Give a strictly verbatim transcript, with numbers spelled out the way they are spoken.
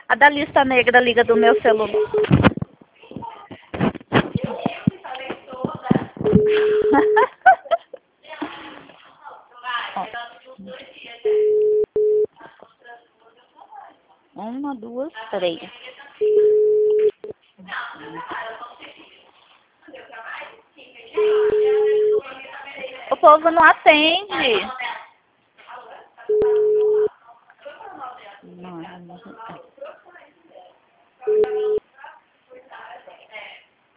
A da lista negra liga do meu celular. Uma, duas, três. O povo não atende.